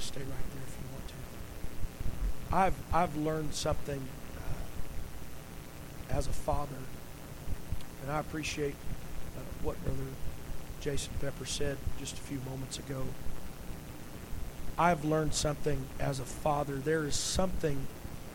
just stay right there if you want to. I've learned something as a father, and I appreciate what Brother Jason Pepper said just a few moments ago. I've learned something as a father. There's something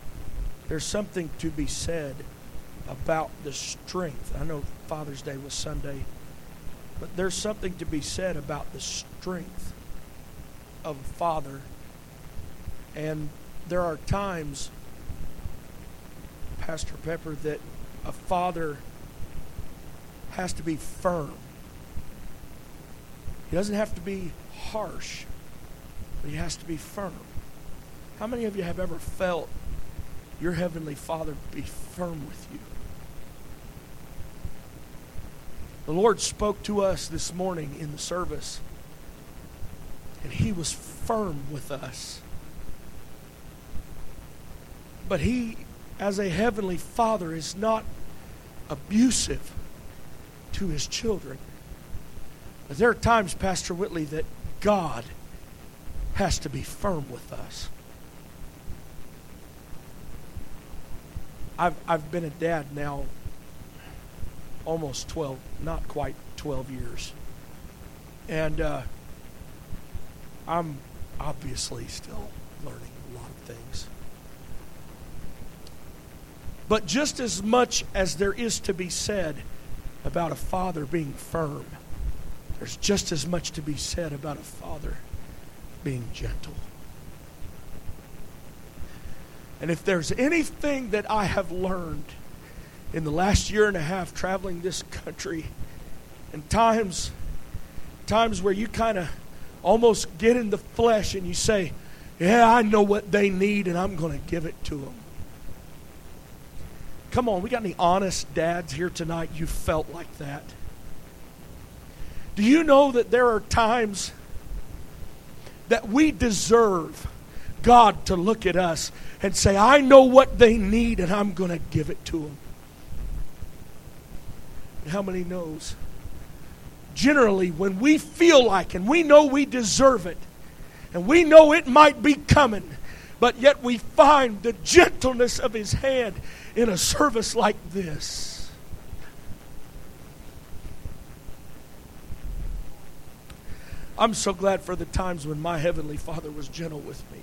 to be said about the strength. I know Father's Day was Sunday, but there's something to be said about the strength of a father. And there are times, Pastor Pepper, that a father has to be firm. He doesn't have to be harsh, but he has to be firm. How many of you have ever felt your Heavenly Father be firm with you? The Lord spoke to us this morning in the service, and He was firm with us. But He, as a Heavenly Father, is not abusive to His children. But there are times, Pastor Whitley, that God has to be firm with us. I've been a dad now almost 12, not quite 12 years. And I'm obviously still learning a lot of things. But just as much as there is to be said about a father being firm, there's just as much to be said about a father being gentle. And if there's anything that I have learned in the last year and a half traveling this country, and times where you kind of almost get in the flesh and you say, yeah, I know what they need and I'm going to give it to them. Come on, we got any honest dads here tonight? You felt like that. Do you know that there are times that we deserve God to look at us and say, I know what they need and I'm going to give it to them? And how many knows? Generally, when we feel like and we know we deserve it, and we know it might be coming, but yet we find the gentleness of His hand in a service like this. I'm so glad for the times when my Heavenly Father was gentle with me.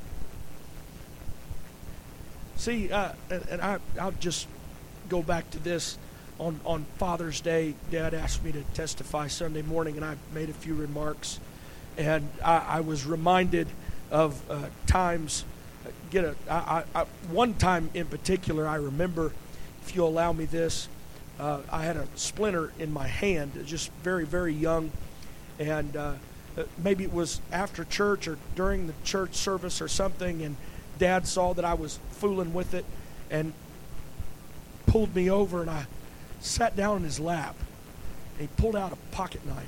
See, I'll just go back to this. On Father's Day, Dad asked me to testify Sunday morning, and I made a few remarks. And I was reminded of times. One time in particular, I remember, if you'll allow me this, I had a splinter in my hand, just very, very young. And maybe it was after church or during the church service or something, and Dad saw that I was fooling with it and pulled me over, and I sat down in his lap, and he pulled out a pocket knife.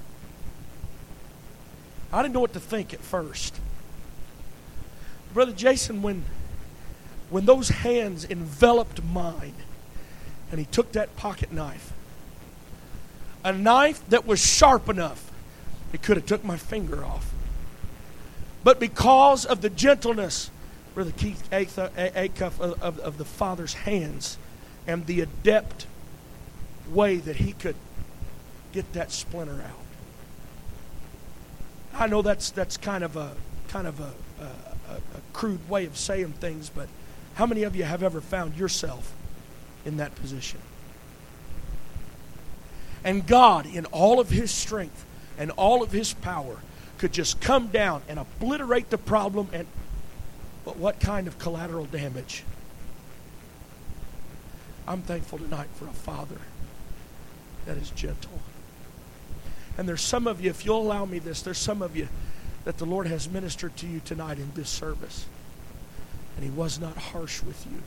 I didn't know what to think at first. Brother Jason, when those hands enveloped mine, and he took that pocket knife, a knife that was sharp enough, it could have took my finger off. But because of the gentleness, Brother Keith Acuff of the Father's hands, and the adept way that he could get that splinter out. I know that's kind of a crude way of saying things, but how many of you have ever found yourself in that position? And God, in all of His strength and all of His power, could just come down and obliterate the problem, but what kind of collateral damage? I'm thankful tonight for a Father that is gentle. And there's some of you, if you'll allow me this, there's some of you that the Lord has ministered to you tonight in this service, and He was not harsh with you.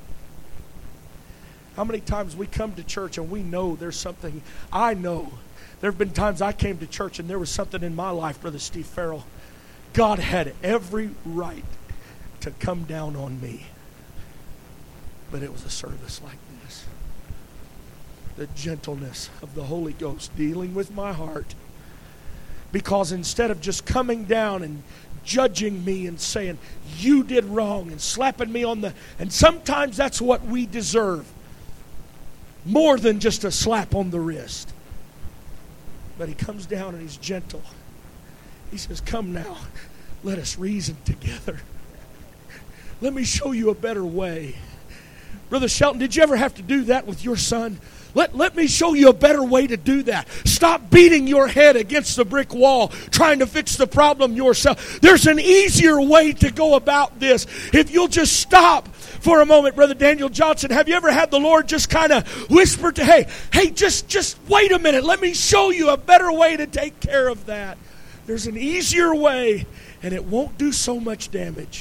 How many times we come to church and we know there's something, I know. There have been times I came to church and there was something in my life, Brother Steve Farrell. God had every right to come down on me. But it was a service like this. The gentleness of the Holy Ghost dealing with my heart. Because instead of just coming down and judging me and saying, you did wrong, and slapping me on the... And sometimes that's what we deserve. More than just a slap on the wrist. But he comes down and he's gentle. He says, come now, let us reason together. Let me show you a better way. Brother Shelton, did you ever have to do that with your son? Let me show you a better way to do that. Stop beating your head against the brick wall trying to fix the problem yourself. There's an easier way to go about this. If you'll just stop for a moment, Brother Daniel Johnson, have you ever had the Lord just kind of whisper to, hey, just wait a minute. Let me show you a better way to take care of that. There's an easier way, and it won't do so much damage.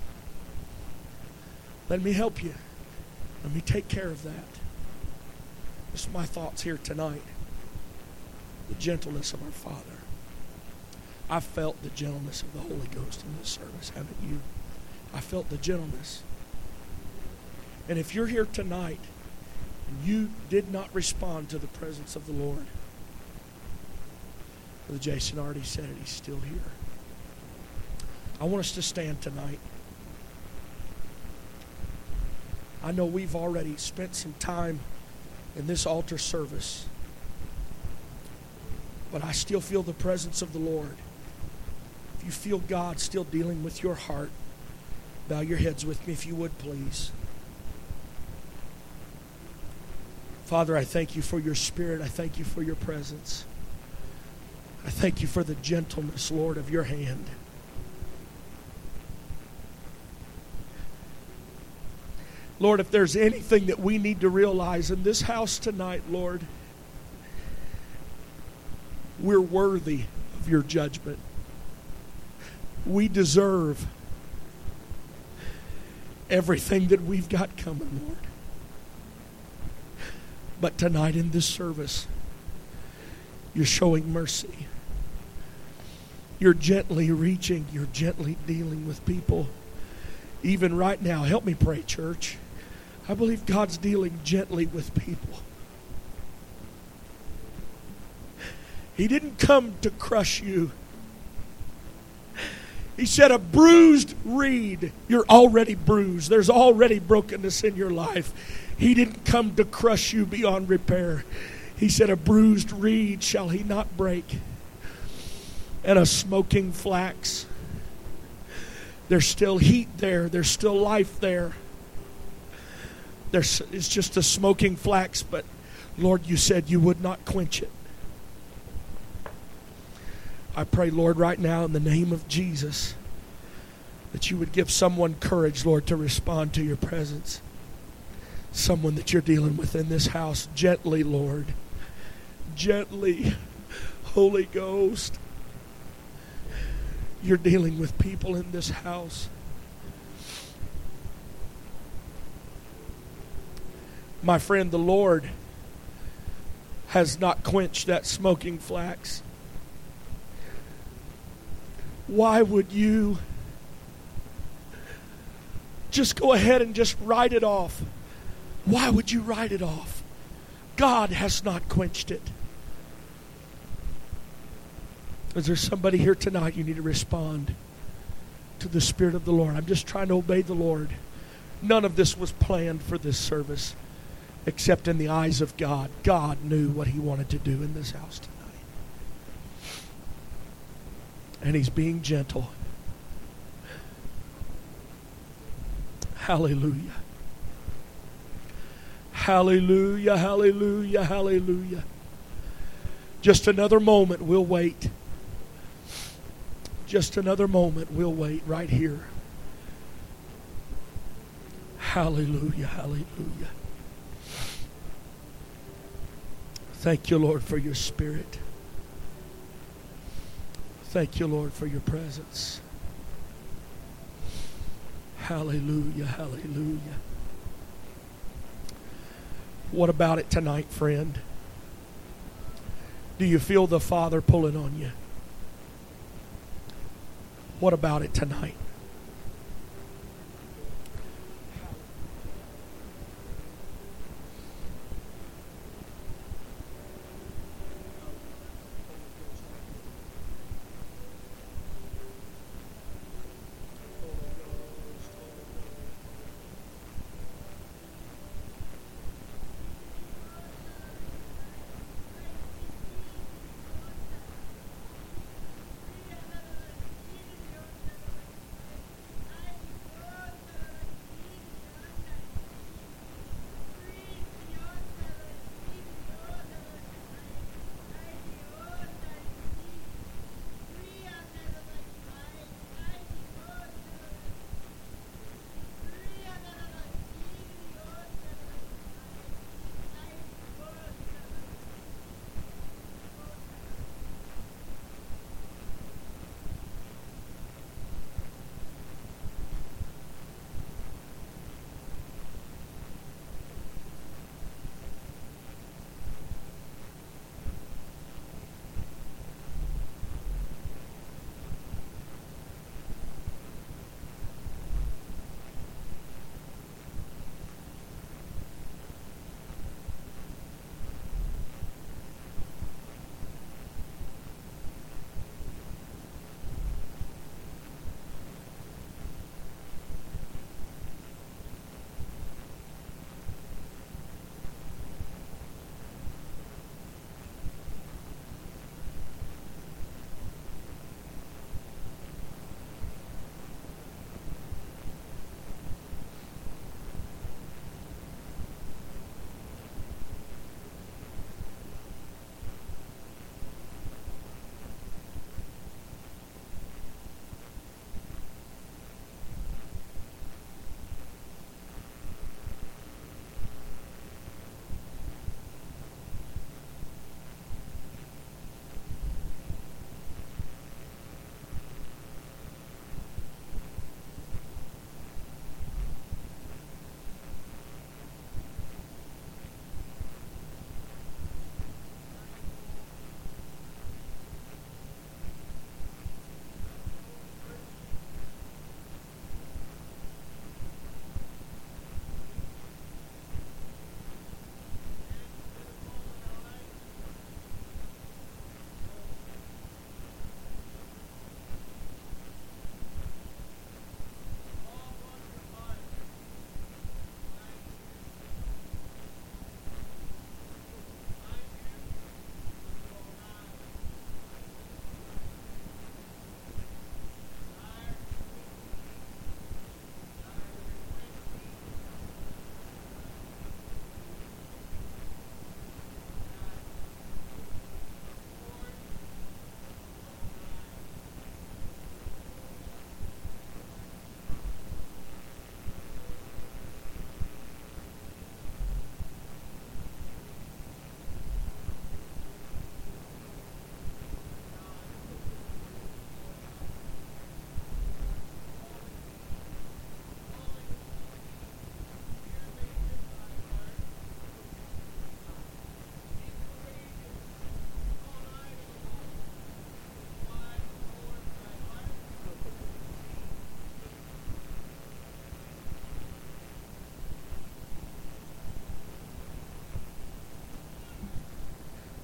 Let me help you. Let me take care of that. Just my thoughts here tonight. The gentleness of our Father. I felt the gentleness of the Holy Ghost in this service, haven't you? I felt the gentleness. And if you're here tonight and you did not respond to the presence of the Lord, Brother Jason already said it, he's still here. I want us to stand tonight. I know we've already spent some time in this altar service, but I still feel the presence of the Lord. If you feel God still dealing with your heart, bow your heads with me if you would, please. Father, I thank you for your Spirit. I thank you for your presence. I thank you for the gentleness, Lord, of your hand. Lord, if there's anything that we need to realize in this house tonight, Lord, we're worthy of your judgment. We deserve everything that we've got coming, Lord. But tonight in this service, you're showing mercy. You're gently reaching, you're gently dealing with people. Even right now, help me pray, church. I believe God's dealing gently with people. He didn't come to crush you. He said, a bruised reed. You're already bruised. There's already brokenness in your life. He didn't come to crush you beyond repair. He said, a bruised reed shall he not break, and a smoking flax. There's still heat there. There's still life there. It's just a smoking flax, but Lord, you said you would not quench it. I pray, Lord, right now in the name of Jesus, that you would give someone courage, Lord, to respond to your presence. Someone that you're dealing with in this house. Gently, Lord. Gently, Holy Ghost. You're dealing with people in this house. My friend, the Lord has not quenched that smoking flax. Why would you just go ahead and just write it off? Why would you write it off? God has not quenched it. Is there somebody here tonight you need to respond to the Spirit of the Lord? I'm just trying to obey the Lord. None of this was planned for this service, except in the eyes of God. God knew what he wanted to do in this house tonight. And he's being gentle. Hallelujah. Hallelujah, hallelujah, hallelujah. Just another moment, we'll wait. Just another moment, we'll wait right here. Hallelujah, hallelujah. Thank you, Lord, for your Spirit. Thank you, Lord, for your presence. Hallelujah, hallelujah. What about it tonight, friend? Do you feel the Father pulling on you? What about it tonight?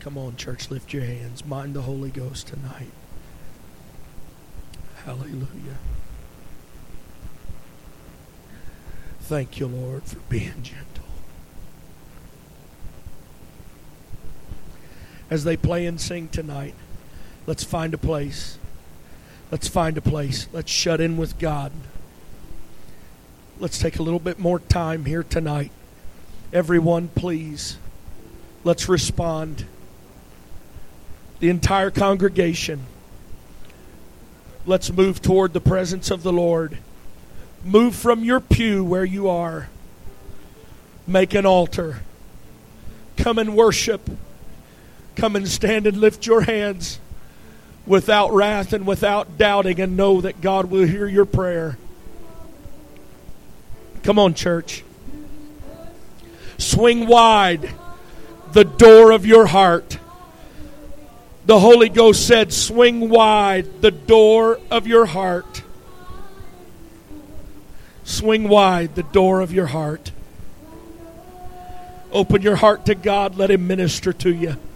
Come on, church, lift your hands. Mind the Holy Ghost tonight. Hallelujah. Thank you, Lord, for being gentle. As they play and sing tonight, let's find a place. Let's find a place. Let's shut in with God. Let's take a little bit more time here tonight. Everyone, please, let's respond. The entire congregation, let's move toward the presence of the Lord. Move from your pew where you are. Make an altar. Come and worship. Come and stand and lift your hands without wrath and without doubting, and know that God will hear your prayer. Come on, church. Swing wide the door of your heart. The Holy Ghost said, swing wide the door of your heart. Swing wide the door of your heart. Open your heart to God. Let Him minister to you.